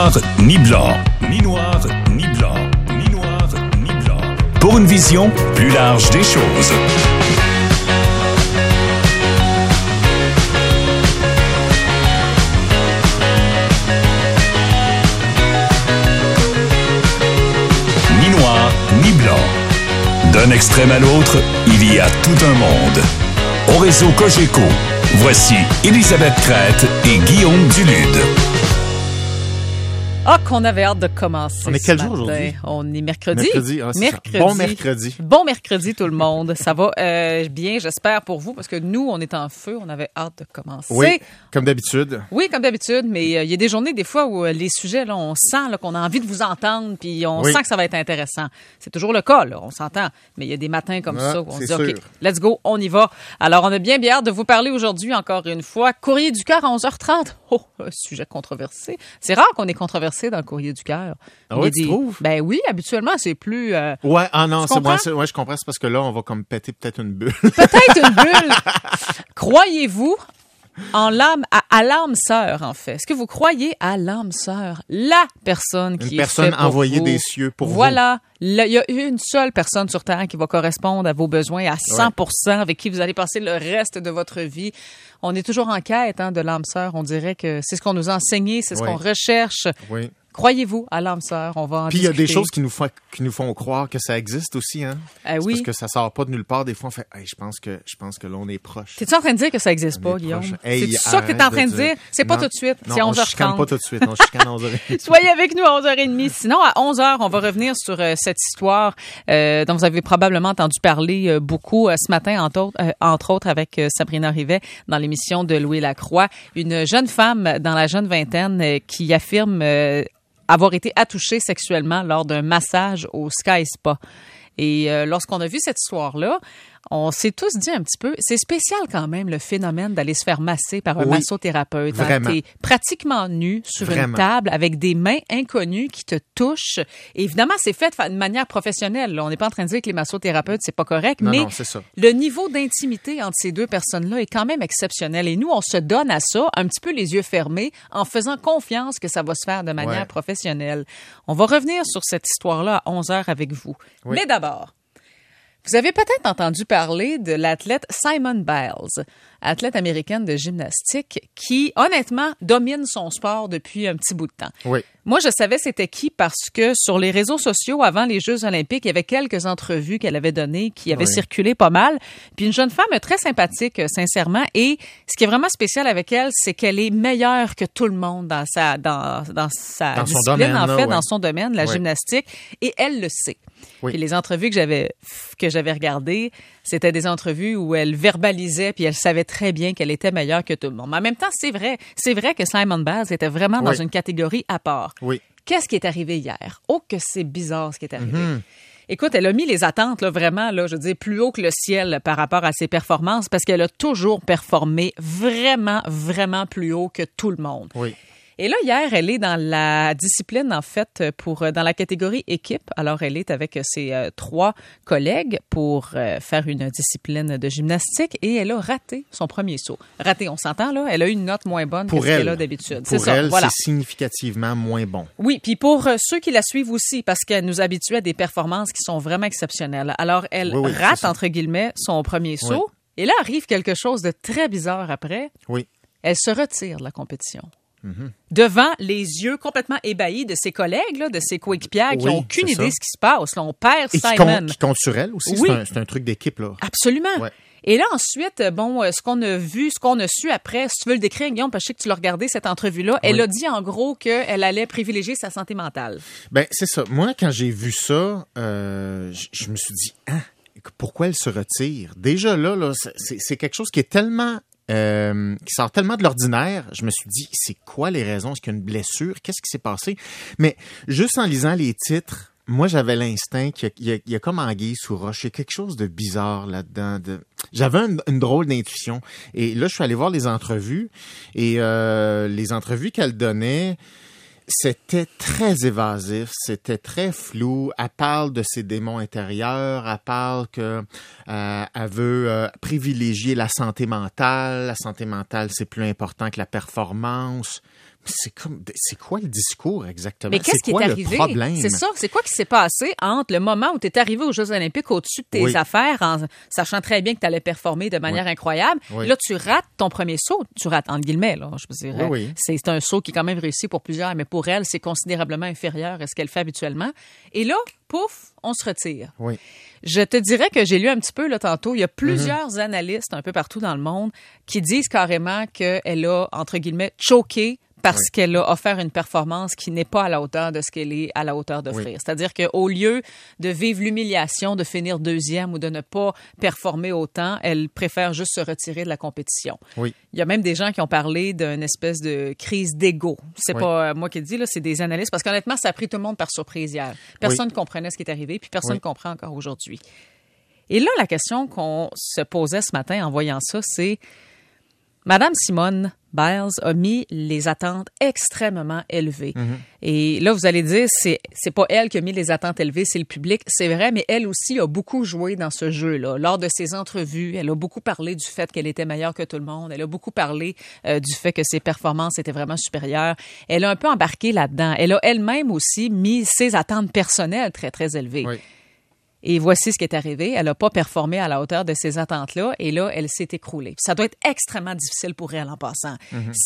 noir ni blanc. Ni noir ni blanc. Ni noir ni blanc. Pour une vision plus large des choses. Ni noir ni blanc. D'un extrême à l'autre, il y a tout un monde. Au réseau Cogeco, voici Elisabeth Crête et Guillaume Dulude. Ah, qu'on avait hâte de commencer. On est quel jour aujourd'hui? On est mercredi. Mercredi. Bon mercredi. Bon mercredi, tout le monde. Ça va bien, j'espère, pour vous, parce que nous, on est en feu. On avait hâte de commencer. Oui, comme d'habitude. Oui, comme d'habitude, mais il y a des journées, des fois, où les sujets, là, on sent là, qu'on a envie de vous entendre, puis on sent que ça va être intéressant. C'est toujours le cas, là, on s'entend. Mais il y a des matins comme ça où on se dit, OK, let's go, on y va. Alors, on a bien hâte de vous parler aujourd'hui, encore une fois. Courrier du cœur à 11h30. Oh, un sujet controversé. C'est rare qu'on ait controversé dans le Courrier du cœur. Ah oui, tu trouves? Ben oui, habituellement, c'est plus... Ouais, ah non, c'est moi, je comprends, c'est parce que là, on va comme péter peut-être une bulle. Peut-être une bulle. Croyez-vous en l'âme, à l'âme sœur, en fait? Est-ce que vous croyez à l'âme sœur? La personne qui est faite pour envoyée vous. des cieux pour vous. Voilà. Il y a une seule personne sur Terre qui va correspondre à vos besoins à 100%, avec qui vous allez passer le reste de votre vie. On est toujours en quête de l'âme sœur. On dirait que c'est ce qu'on nous a enseigné, c'est ce qu'on recherche. Oui. Croyez-vous à l'âme sœur? On va en Puis il y a discuter. des choses qui nous font croire que ça existe aussi, hein. Oui. Parce que ça sort pas de nulle part. Des fois, on fait, hey, je pense que là, on est proche. T'es-tu en train de dire que ça existe pas, Guillaume? Hey, c'est ça que t'es en train de dire? C'est pas non, tout de suite. Non, c'est 11h30. On chicane pas tout de suite. On chicane à 11h30. Soyez avec nous à 11h30. Sinon, à 11h, on va revenir sur cette histoire dont vous avez probablement entendu parler beaucoup ce matin, entre autres avec Sabrina Rivet dans l'émission de Louis Lacroix. Une jeune femme dans la jeune vingtaine qui affirme avoir été attouchée sexuellement lors d'un massage au Sky Spa. Et lorsqu'on a vu cette histoire-là, on s'est tous dit un petit peu, c'est spécial quand même le phénomène d'aller se faire masser par un massothérapeute. Vraiment. T'es pratiquement nu sur une table avec des mains inconnues qui te touchent. Et évidemment, c'est fait de manière professionnelle. Là. On n'est pas en train de dire que les massothérapeutes, c'est pas correct, mais non, c'est ça. Le niveau d'intimité entre ces deux personnes-là est quand même exceptionnel. Et nous, on se donne à ça, un petit peu les yeux fermés, en faisant confiance que ça va se faire de manière professionnelle. On va revenir sur cette histoire-là à 11h avec vous. Oui. Mais d'abord, vous avez peut-être entendu parler de l'athlète Simone Biles, athlète américaine de gymnastique qui, honnêtement, domine son sport depuis un petit bout de temps. Oui. Moi, je savais c'était qui parce que sur les réseaux sociaux, avant les Jeux olympiques, il y avait quelques entrevues qu'elle avait données qui avaient circulé pas mal. Puis une jeune femme très sympathique, sincèrement. Et ce qui est vraiment spécial avec elle, c'est qu'elle est meilleure que tout le monde dans sa discipline, domaine, en fait, là, dans son domaine, la gymnastique. Et elle le sait. Oui. Puis les entrevues que j'avais regardées, c'était des entrevues où elle verbalisait puis elle savait très bien qu'elle était meilleure que tout le monde. Mais en même temps, c'est vrai que Simone Biles était vraiment dans une catégorie à part. Oui. Qu'est-ce qui est arrivé hier? Oh, que c'est bizarre ce qui est arrivé. Écoute, elle a mis les attentes là, vraiment, là, je veux dire, plus haut que le ciel par rapport à ses performances parce qu'elle a toujours performé vraiment, vraiment plus haut que tout le monde. Oui. Et là, hier, elle est dans la discipline, en fait, dans la catégorie équipe. Alors, elle est avec ses 3 collègues pour faire une discipline de gymnastique et elle a raté son premier saut. Raté, on s'entend, là? Elle a eu une note moins bonne que ce qu'elle a d'habitude. Pour elle, c'est significativement moins bon. Oui, puis pour ceux qui la suivent aussi, parce qu'elle nous habitue à des performances qui sont vraiment exceptionnelles. Alors, elle rate, entre guillemets, son premier saut. Et là, arrive quelque chose de très bizarre après. Oui. Elle se retire de la compétition. Devant les yeux complètement ébahis de ses collègues, là, de ses coéquipières qui n'ont aucune idée de ce qui se passe. Là, on perd et Simon. Qui compte sur elle aussi. Oui. C'est un truc d'équipe, là. Absolument. Ouais. Et là, ensuite, ce qu'on a vu, ce qu'on a su après, si tu veux le décrire, Guillaume, parce que je sais que tu l'as regardé, cette entrevue-là, elle a dit en gros qu'elle allait privilégier sa santé mentale. Ben, c'est ça. Moi, quand j'ai vu ça, je me suis dit, pourquoi elle se retire? Déjà là, c'est quelque chose qui est tellement... qui sort tellement de l'ordinaire, je me suis dit, c'est quoi les raisons? Est-ce qu'il y a une blessure? Qu'est-ce qui s'est passé? Mais juste en lisant les titres, moi, j'avais l'instinct qu'il y a comme anguille sous roche. Il y a quelque chose de bizarre là-dedans. J'avais une drôle d'intuition. Et là, je suis allé voir les entrevues. Et les entrevues qu'elle donnait, c'était très évasif, c'était très flou. Elle parle de ses démons intérieurs, elle parle que elle veut privilégier la santé mentale. La santé mentale, c'est plus important que la performance. c'est quoi le discours exactement? Mais qu'est-ce qui est arrivé? Le problème? C'est ça. C'est quoi qui s'est passé entre le moment où tu es arrivé aux Jeux Olympiques au-dessus de tes affaires, en sachant très bien que tu allais performer de manière incroyable. Oui. Là, tu rates ton premier saut. Tu rates, entre guillemets, là, je vous dirais. Oui. C'est un saut qui est quand même réussi pour plusieurs, mais pour elle, c'est considérablement inférieur à ce qu'elle fait habituellement. Et là, pouf, on se retire. Oui. Je te dirais que j'ai lu un petit peu là tantôt, il y a plusieurs analystes un peu partout dans le monde qui disent carrément qu'elle a, entre guillemets, choqué parce qu'elle a offert une performance qui n'est pas à la hauteur de ce qu'elle est à la hauteur d'offrir. Oui. C'est-à-dire qu'au lieu de vivre l'humiliation, de finir deuxième ou de ne pas performer autant, elle préfère juste se retirer de la compétition. Oui. Il y a même des gens qui ont parlé d'une espèce de crise d'ego. C'est pas moi qui le dis, là, c'est des analystes. Parce qu'honnêtement, ça a pris tout le monde par surprise hier. Personne ne comprenait ce qui est arrivé, puis personne ne comprend encore aujourd'hui. Et là, la question qu'on se posait ce matin en voyant ça, c'est Madame Simone Biles a mis les attentes extrêmement élevées. Et là, vous allez dire, c'est pas elle qui a mis les attentes élevées, c'est le public. C'est vrai, mais elle aussi a beaucoup joué dans ce jeu-là. Lors de ses entrevues, elle a beaucoup parlé du fait qu'elle était meilleure que tout le monde. Elle a beaucoup parlé du fait que ses performances étaient vraiment supérieures. Elle a un peu embarqué là-dedans. Elle a elle-même aussi mis ses attentes personnelles très, très élevées. Oui. Et voici ce qui est arrivé. Elle n'a pas performé à la hauteur de ces attentes-là. Et là, elle s'est écroulée. Ça doit être extrêmement difficile pour elle en passant.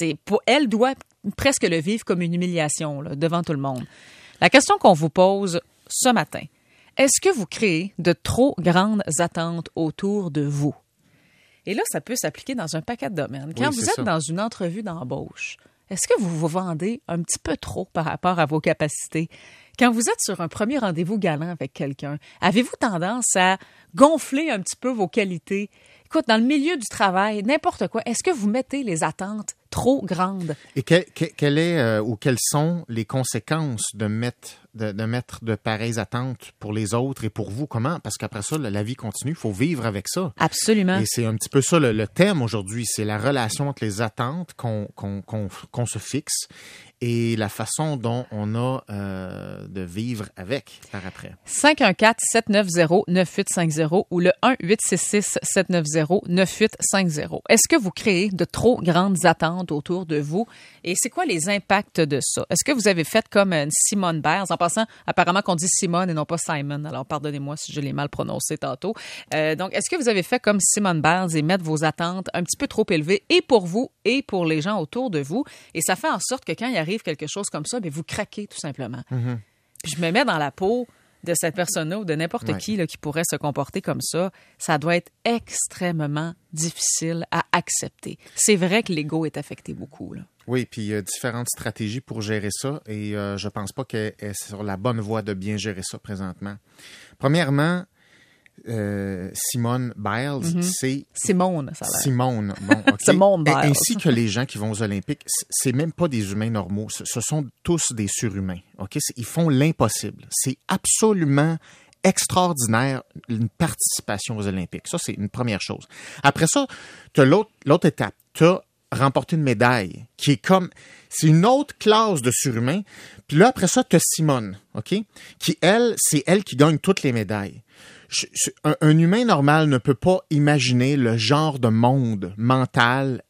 Elle doit presque le vivre comme une humiliation là, devant tout le monde. La question qu'on vous pose ce matin, est-ce que vous créez de trop grandes attentes autour de vous? Et là, ça peut s'appliquer dans un paquet de domaines. Quand vous êtes dans une entrevue d'embauche, est-ce que vous vous vendez un petit peu trop par rapport à vos capacités? Quand vous êtes sur un premier rendez-vous galant avec quelqu'un, avez-vous tendance à gonfler un petit peu vos qualités? Écoute, dans le milieu du travail, n'importe quoi, est-ce que vous mettez les attentes trop grandes? Et quelles sont les conséquences de mettre de pareilles attentes pour les autres et pour vous? Comment? Parce qu'après ça, la vie continue, il faut vivre avec ça. Absolument. Et c'est un petit peu ça le thème aujourd'hui, c'est la relation entre les attentes qu'on se fixe et la façon dont on a de vivre avec par après. 514-790-9850 ou le 1-866-790-9850. Est-ce que vous créez de trop grandes attentes autour de vous? Et c'est quoi les impacts de ça? Est-ce que vous avez fait comme Simone Biles? En passant, apparemment qu'on dit Simone et non pas Simon. Alors, pardonnez-moi si je l'ai mal prononcé tantôt. Donc, est-ce que vous avez fait comme Simone Biles et mettre vos attentes un petit peu trop élevées et pour vous et pour les gens autour de vous? Et ça fait en sorte que quand il arrive quelque chose comme ça, bien, vous craquez tout simplement. Puis je me mets dans la peau de cette personne-là ou de n'importe qui là, qui pourrait se comporter comme ça. Ça doit être extrêmement difficile à accepter. C'est vrai que l'ego est affecté beaucoup, là. Oui, puis il y a différentes stratégies pour gérer ça et je pense pas qu'elle est sur la bonne voie de bien gérer ça présentement. Premièrement, Simone Biles, c'est... Simone, ça a l'air. Simone, bon, OK. Simone Biles. Ainsi que les gens qui vont aux Olympiques, c'est même pas des humains normaux, ce sont tous des surhumains, OK? Ils font l'impossible. C'est absolument extraordinaire, une participation aux Olympiques. Ça, c'est une première chose. Après ça, tu as l'autre étape. Tu as remporté une médaille qui est comme... C'est une autre classe de surhumains. Puis là, après ça, tu as Simone, OK? Qui, elle, c'est elle qui gagne toutes les médailles. Un humain normal ne peut pas imaginer le genre de monde mental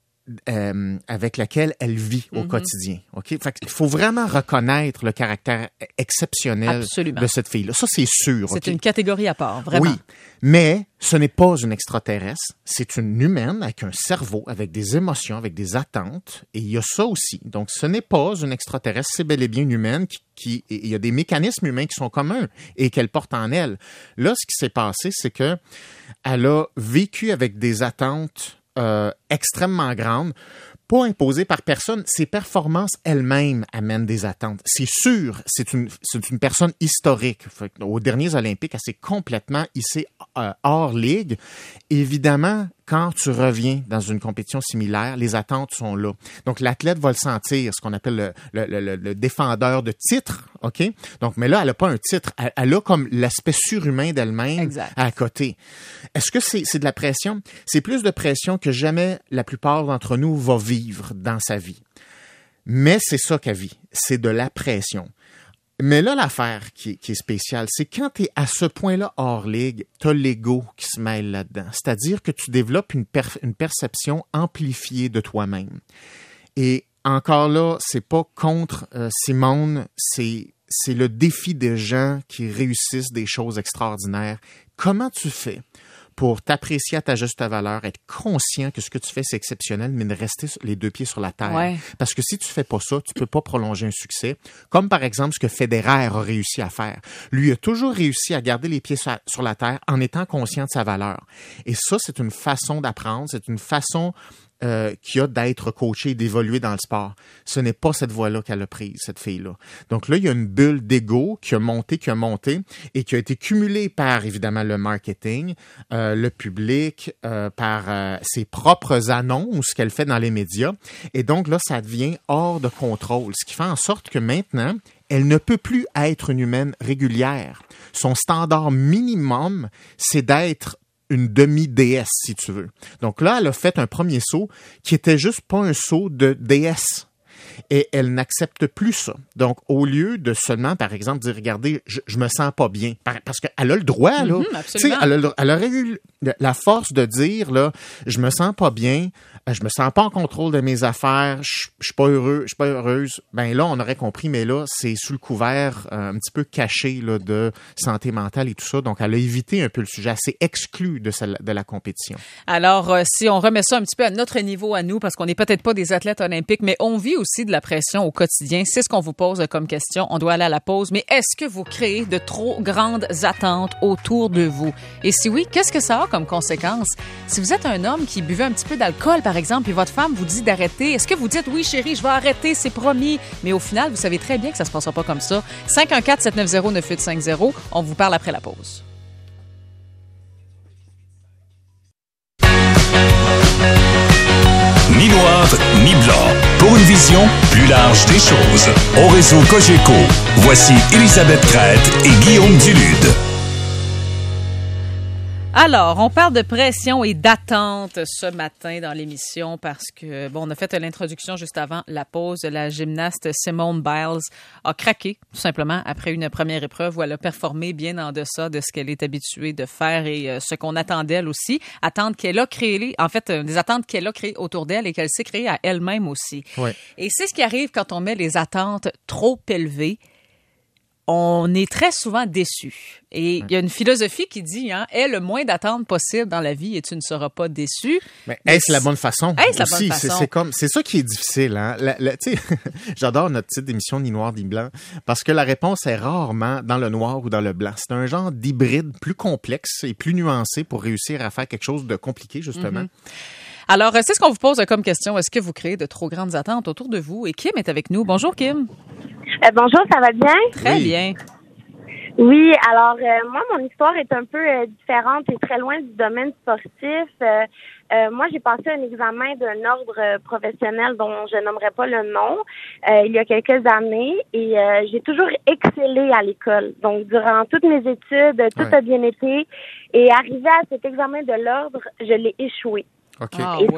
avec lequel elle vit au quotidien. OK? Fait qu'il faut vraiment reconnaître le caractère exceptionnel de cette fille-là. Ça, c'est sûr. C'est une catégorie à part, vraiment. Oui, mais ce n'est pas une extraterrestre. C'est une humaine avec un cerveau, avec des émotions, avec des attentes. Et il y a ça aussi. Donc, ce n'est pas une extraterrestre. C'est bel et bien une humaine il y a des mécanismes humains qui sont communs et qu'elle porte en elle. Là, ce qui s'est passé, c'est que elle a vécu avec des attentes extrêmement grande, pas imposée par personne. Ses performances elles-mêmes amènent des attentes. C'est sûr, c'est une personne historique. Aux derniers Olympiques, elle s'est complètement hissée hors ligue. Évidemment, quand tu reviens dans une compétition similaire, les attentes sont là. Donc, l'athlète va le sentir, ce qu'on appelle le défendeur de titre, OK? Donc, mais là, elle n'a pas un titre. Elle a comme l'aspect surhumain d'elle-même à côté. Est-ce que c'est de la pression? C'est plus de pression que jamais la plupart d'entre nous va vivre dans sa vie. Mais c'est ça qu'elle vit. C'est de la pression. Mais là, l'affaire qui est spéciale, c'est quand tu es à ce point-là hors ligue, tu as l'ego qui se mêle là-dedans. C'est-à-dire que tu développes une perception amplifiée de toi-même. Et encore là, c'est pas contre Simone, c'est le défi des gens qui réussissent des choses extraordinaires. Comment tu fais pour t'apprécier à ta juste valeur, être conscient que ce que tu fais, c'est exceptionnel, mais de rester les deux pieds sur la terre? Ouais. Parce que si tu fais pas ça, tu peux pas prolonger un succès. Comme par exemple ce que Federer a réussi à faire. Lui a toujours réussi à garder les pieds sur la terre en étant conscient de sa valeur. Et ça, c'est une façon d'apprendre, c'est une façon qu'il y a d'être coaché et d'évoluer dans le sport. Ce n'est pas cette voie-là qu'elle a prise, cette fille-là. Donc là, il y a une bulle d'ego qui a monté et qui a été cumulée par, évidemment, le marketing, le public, par ses propres annonces qu'elle fait dans les médias. Et donc là, ça devient hors de contrôle, ce qui fait en sorte que maintenant, elle ne peut plus être une humaine régulière. Son standard minimum, c'est d'être une demi-déesse, si tu veux. Donc là, elle a fait un premier saut qui était juste pas un saut de déesse. Et elle n'accepte plus ça. Donc, au lieu de seulement, par exemple, dire, regardez, je me sens pas bien. Parce qu'elle a le droit, là. Tu sais, elle aurait eu la force de dire, là, je me sens pas bien, je me sens pas en contrôle de mes affaires, je suis pas heureux, je suis pas heureuse. Ben là, on aurait compris, mais là, c'est sous le couvert un petit peu caché, là, de santé mentale et tout ça. Donc, elle a évité un peu le sujet. Elle s'est exclue de la compétition. Alors, si on remet ça un petit peu à notre niveau à nous, parce qu'on n'est peut-être pas des athlètes olympiques, mais on vit aussi de la pression au quotidien. C'est ce qu'on vous pose comme question. On doit aller à la pause. Mais est-ce que vous créez de trop grandes attentes autour de vous? Et si oui, qu'est-ce que ça a comme conséquence? Si vous êtes un homme qui buvait un petit peu d'alcool, par exemple, et votre femme vous dit d'arrêter, est-ce que vous dites, oui, chérie, je vais arrêter, c'est promis? Mais au final, vous savez très bien que ça se passera pas comme ça. 514-790-9850. On vous parle après la pause. Ni noir, ni blanc. Pour une vision plus large des choses. Au réseau Cogeco, voici Elisabeth Crête et Guillaume Dulude. Alors, on parle de pression et d'attente ce matin dans l'émission parce que, bon, on a fait l'introduction juste avant la pause. La gymnaste Simone Biles a craqué, tout simplement, après une première épreuve où elle a performé bien en deçà de ce qu'elle est habituée de faire et ce qu'on attend d'elle aussi. Attentes qu'elle a créées, en fait, des attentes qu'elle a créées autour d'elle et qu'elle s'est créée à elle-même aussi. Ouais. Et c'est ce qui arrive quand on met les attentes trop élevées. On est très souvent déçu. Et il y a une philosophie qui dit, aie le moins d'attentes possible dans la vie et tu ne seras pas déçu. Mais est-ce la bonne façon? Est-ce la bonne façon? C'est ça qui est difficile, hein. Tu sais, j'adore notre titre d'émission Ni noir ni blanc parce que la réponse est rarement dans le noir ou dans le blanc. C'est un genre d'hybride plus complexe et plus nuancé pour réussir à faire quelque chose de compliqué, justement. Mm-hmm. Alors, c'est ce qu'on vous pose comme question. Est-ce que vous créez de trop grandes attentes autour de vous? Et Kim est avec nous. Bonjour, Kim. Bonjour, ça va bien? Très bien. Oui, alors moi, mon histoire est un peu différente et très loin du domaine sportif. Moi, j'ai passé un examen d'un ordre professionnel dont je nommerai pas le nom il y a quelques années et j'ai toujours excellé à l'école. Donc, durant toutes mes études, tout a bien été. Et arrivé à cet examen de l'ordre, je l'ai échoué. Okay.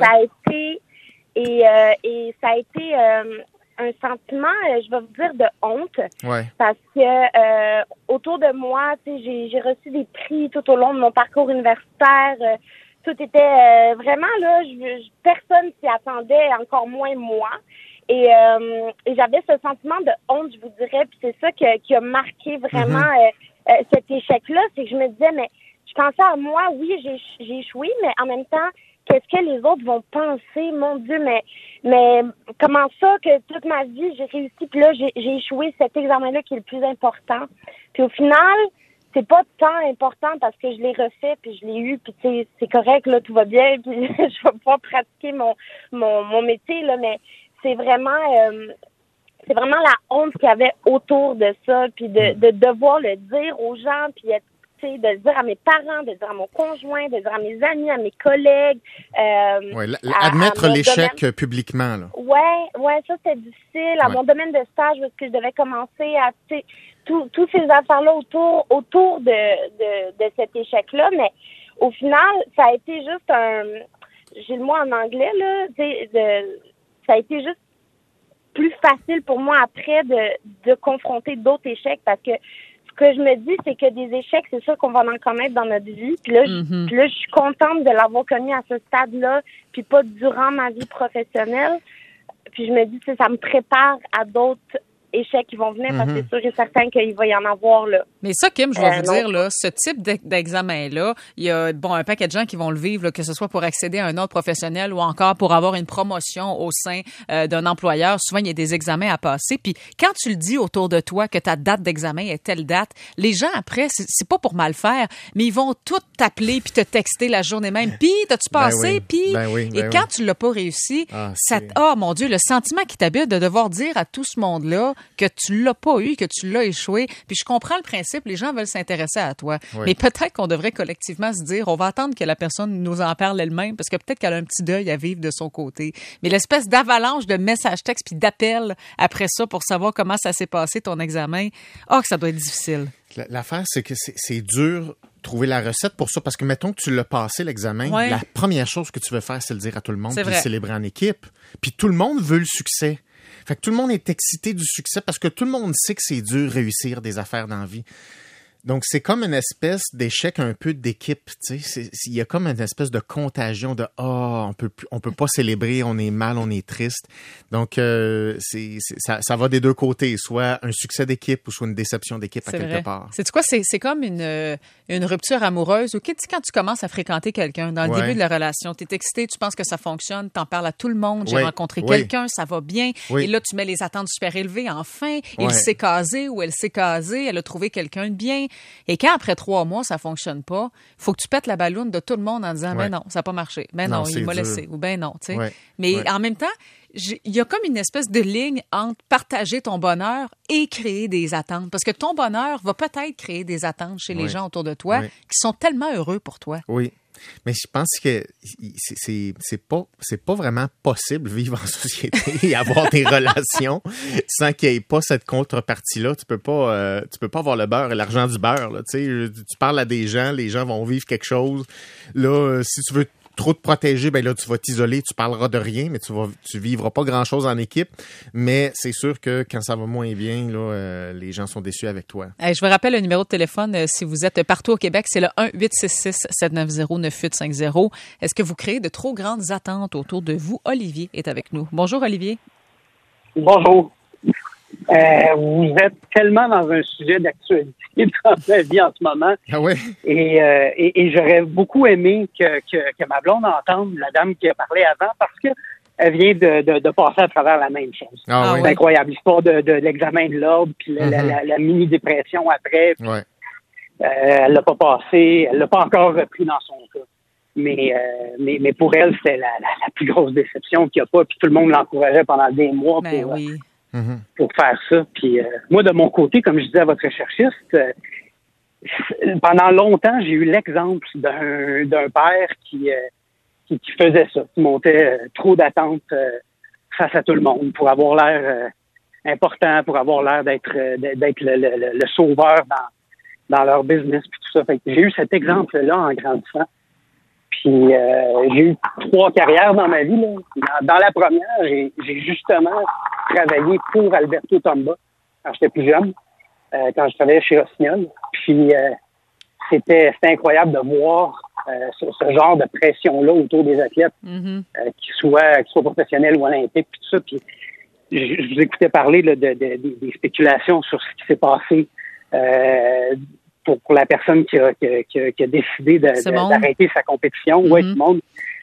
Ça a été un sentiment, je vais vous dire, de honte. Ouais. Parce que autour de moi, tu sais, j'ai reçu des prix tout au long de mon parcours universitaire. Tout était vraiment là, personne s'y attendait, encore moins moi. Et j'avais ce sentiment de honte, je vous dirais, puis c'est ça qui a marqué vraiment cet échec-là, c'est que je me disais, mais je pensais à moi, oui, j'ai échoué, mais en même temps, qu'est-ce que les autres vont penser? Mon Dieu, mais comment ça que toute ma vie, j'ai réussi, puis là, j'ai échoué cet examen-là qui est le plus important. Puis au final, c'est pas tant important parce que je l'ai refait, puis je l'ai eu, puis tu sais, c'est correct, là, tout va bien, puis je vais pouvoir pratiquer mon métier, là, mais c'est vraiment la honte qu'il y avait autour de ça, puis de devoir le dire aux gens, puis être, tu sais, de le dire à mes parents, de le dire à mon conjoint, de le dire à mes amis, à mes collègues. Admettre l'échec publiquement, là. Ouais, ça c'était difficile. À mon domaine de stage, parce que je devais commencer à, tu sais, tous ces affaires-là autour de cet échec-là, mais au final, ça a été juste j'ai le mot en anglais, là, tu sais, ça a été juste plus facile pour moi après de confronter d'autres échecs parce que ce que je me dis, c'est que des échecs, c'est sûr qu'on va en connaître dans notre vie. Puis là, je suis contente de l'avoir connu à ce stade-là, puis pas durant ma vie professionnelle. Puis je me dis, ça me prépare à d'autres échecs qui vont venir parce que c'est sûr et certain qu'il va y en avoir là. Mais ça, Kim, je vais vous dire, là, ce type d'examen-là, il y a un paquet de gens qui vont le vivre, là, que ce soit pour accéder à un ordre professionnel ou encore pour avoir une promotion au sein d'un employeur. Souvent, il y a des examens à passer. Puis quand tu le dis autour de toi que ta date d'examen est telle date, les gens après, c'est pas pour mal faire, mais ils vont tout t'appeler puis te texter la journée même. Puis, t'as-tu passé? Puis, et quand tu l'as pas réussi, mon Dieu, le sentiment qui t'habite de devoir dire à tout ce monde-là que tu l'as pas eu, que tu l'as échoué. Puis je comprends le principe, les gens veulent s'intéresser à toi. Oui. Mais peut-être qu'on devrait collectivement se dire, on va attendre que la personne nous en parle elle-même, parce que peut-être qu'elle a un petit deuil à vivre de son côté. Mais l'espèce d'avalanche de messages textes puis d'appels après ça pour savoir comment ça s'est passé ton examen, que ça doit être difficile. L'affaire, c'est que c'est dur de trouver la recette pour ça, parce que mettons que tu l'as passé l'examen, la première chose que tu veux faire, c'est le dire à tout le monde, puis le célébrer en équipe. Puis tout le monde veut le succès. Fait que tout le monde est excité du succès parce que tout le monde sait que c'est dur réussir des affaires dans la vie. Donc, c'est comme une espèce d'échec un peu d'équipe, tu sais. Il y a comme une espèce de contagion de « on peut pas célébrer, on est mal, on est triste ». Donc, ça va des deux côtés, soit un succès d'équipe ou soit une déception d'équipe à quelque part. C'est quoi? C'est comme une rupture amoureuse ou quand tu commences à fréquenter quelqu'un dans le début de la relation, tu es excité, tu penses que ça fonctionne, tu en parles à tout le monde, j'ai rencontré quelqu'un, ça va bien, et là, tu mets les attentes super élevées. Enfin, il s'est casé ou elle s'est casée, elle a trouvé quelqu'un de bien. Et quand, après 3 mois, ça fonctionne pas, il faut que tu pètes la balloune de tout le monde en disant « Ben non, ça n'a pas marché. Ben non, il m'a laissé. » Ou « Ben non. » tu sais. Mais en même temps, il y a comme une espèce de ligne entre partager ton bonheur et créer des attentes. Parce que ton bonheur va peut-être créer des attentes chez les gens autour de toi qui sont tellement heureux pour toi. Oui. Mais je pense que c'est pas vraiment possible vivre en société et avoir des relations sans qu'il n'y ait pas cette contrepartie-là. Tu peux pas avoir le beurre et l'argent du beurre, là. Tu sais, tu parles à des gens, les gens vont vivre quelque chose. Là, si tu veux trop te protéger, ben là, tu vas t'isoler, tu parleras de rien, mais tu vivras pas grand-chose en équipe. Mais c'est sûr que quand ça va moins bien, là, les gens sont déçus avec toi. Je vous rappelle le numéro de téléphone, si vous êtes partout au Québec, c'est le 1-866-790-9850. Est-ce que vous créez de trop grandes attentes autour de vous? Olivier est avec nous. Bonjour, Olivier. Bonjour. Vous êtes tellement dans un sujet d'actualité dans ma vie en ce moment. Ah ouais? Et j'aurais beaucoup aimé que ma blonde entende la dame qui a parlé avant, parce que elle vient de passer à travers la même chose. C'est incroyable. L'histoire de l'examen de l'ordre, puis la mini-dépression après. Ouais. Elle l'a pas passé, elle l'a pas encore repris dans son cas. Mais pour elle, c'était la plus grosse déception qu'il n'y a pas. Puis tout le monde l'encourageait pendant des mois pour faire ça. Puis moi, de mon côté, comme je disais à votre recherchiste, pendant longtemps, j'ai eu l'exemple d'un père qui faisait ça, qui montait trop d'attentes face à tout le monde pour avoir l'air important, pour avoir l'air d'être le sauveur dans leur business, puis tout ça. Fait que j'ai eu cet exemple-là en grandissant. Puis j'ai eu 3 carrières dans ma vie, là. Dans la première, j'ai justement travaillé pour Alberto Tomba quand j'étais plus jeune, quand je travaillais chez Rossignol. Puis c'était incroyable de voir ce genre de pression-là autour des athlètes, qu'ils soient professionnels ou olympiques, puis tout ça. Puis je vous écoutais parler là, des spéculations sur ce qui s'est passé pour la personne qui a décidé d'arrêter sa compétition. Oui, tout le monde.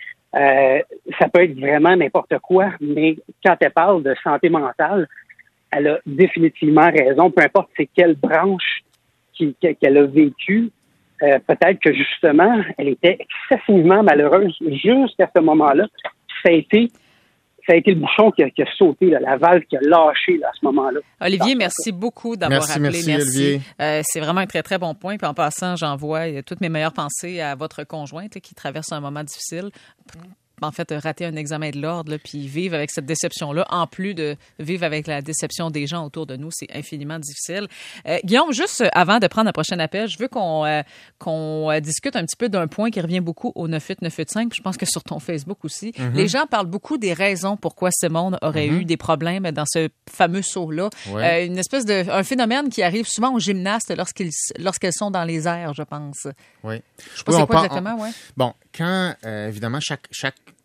Ça peut être vraiment n'importe quoi, mais quand elle parle de santé mentale, elle a définitivement raison. Peu importe c'est quelle branche qu'elle a vécue, peut-être que justement, elle était excessivement malheureuse jusqu'à ce moment-là. Ça a été le bouchon qui a sauté, là, la valve qui a lâché là, à ce moment-là. Olivier, merci beaucoup d'avoir appelé. Merci. Olivier. C'est vraiment un très, très bon point. Puis en passant, j'envoie toutes mes meilleures pensées à votre conjointe qui traverse un moment difficile. En fait, rater un examen de l'ordre, là, puis vivre avec cette déception-là, en plus de vivre avec la déception des gens autour de nous, c'est infiniment difficile. Guillaume, juste avant de prendre un prochain appel, je veux qu'on discute un petit peu d'un point qui revient beaucoup au 98985, puis je pense que sur ton Facebook aussi. Les gens parlent beaucoup des raisons pourquoi Simone aurait eu des problèmes dans ce fameux saut-là. Une espèce un phénomène qui arrive souvent aux gymnastes lorsqu'elles sont dans les airs, je pense. Oui. Je sais pas c'est quoi exactement, Bon, quand, évidemment, chaque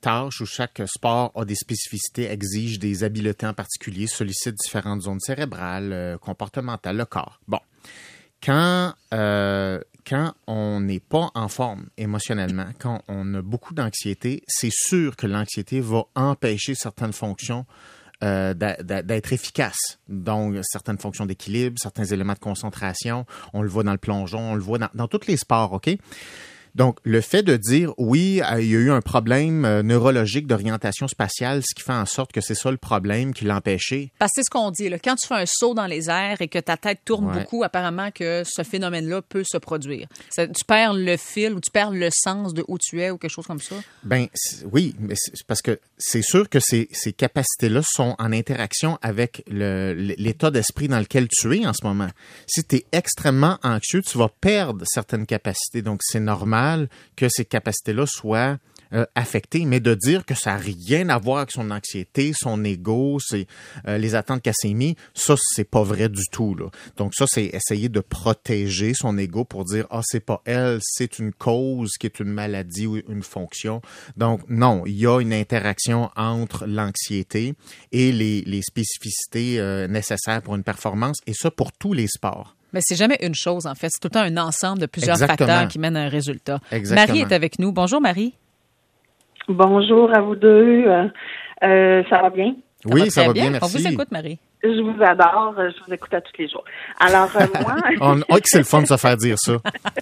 tâche ou chaque sport a des spécificités, exige des habiletés en particulier, sollicite différentes zones cérébrales, comportementales, le corps. Bon. Quand on n'est pas en forme émotionnellement, quand on a beaucoup d'anxiété, c'est sûr que l'anxiété va empêcher certaines fonctions d'être efficaces. Donc, certaines fonctions d'équilibre, certains éléments de concentration. On le voit dans le plongeon, on le voit dans tous les sports, OK? Donc, le fait de dire, oui, il y a eu un problème neurologique d'orientation spatiale, ce qui fait en sorte que c'est ça le problème qui l'a empêché. Parce que c'est ce qu'on dit, là. Quand tu fais un saut dans les airs et que ta tête tourne beaucoup, apparemment que ce phénomène-là peut se produire. Tu perds le fil ou tu perds le sens de où tu es ou quelque chose comme ça? Oui, mais c'est parce que c'est sûr que ces capacités-là sont en interaction avec l'état d'esprit dans lequel tu es en ce moment. Si tu es extrêmement anxieux, tu vas perdre certaines capacités. Donc, c'est normal que ces capacités-là soient affectées, mais de dire que ça n'a rien à voir avec son anxiété, son ego, les attentes qu'elle s'est mis, ça, c'est pas vrai du tout, là. Donc ça, c'est essayer de protéger son ego pour dire « Ah, c'est pas elle, c'est une cause qui est une maladie ou une fonction. » Donc non, il y a une interaction entre l'anxiété et les spécificités nécessaires pour une performance, et ça pour tous les sports. Mais c'est jamais une chose, en fait. C'est tout le temps un ensemble de plusieurs facteurs qui mènent à un résultat. Exactement. Marie est avec nous. Bonjour, Marie. Bonjour à vous deux. Ça va bien? Ça va bien, merci. On vous écoute, Marie. Je vous adore. Je vous écoute à tous les jours. Alors, moi... c'est le fun de se faire dire ça.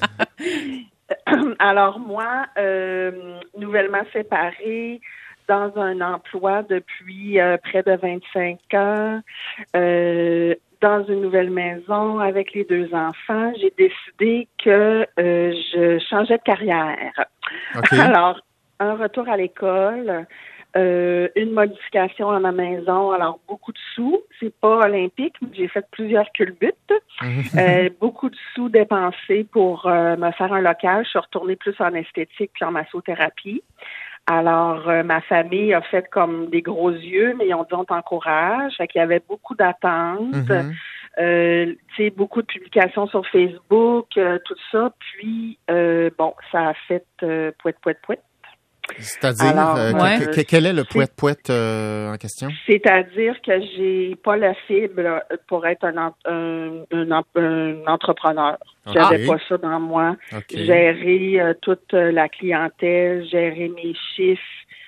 Alors, moi, nouvellement séparée, dans un emploi depuis près de 25 ans, dans une nouvelle maison avec les 2 enfants, j'ai décidé que je changeais de carrière. Okay. Alors, un retour à l'école, une modification à ma maison, alors beaucoup de sous. C'est pas olympique, mais j'ai fait plusieurs culbutes. Beaucoup de sous dépensés pour me faire un local. Je suis retournée plus en esthétique puis en massothérapie. Alors, ma famille a fait comme des gros yeux, mais ils ont dit on t'encourage. Fait qu'il y avait beaucoup d'attentes, beaucoup de publications sur Facebook, tout ça. Puis, ça a fait pouet. C'est-à-dire, quel est le pouet en question? C'est-à-dire que j'ai pas la fibre pour être un entrepreneur. J'avais pas ça dans moi. Okay. Gérer toute la clientèle, gérer mes chiffres,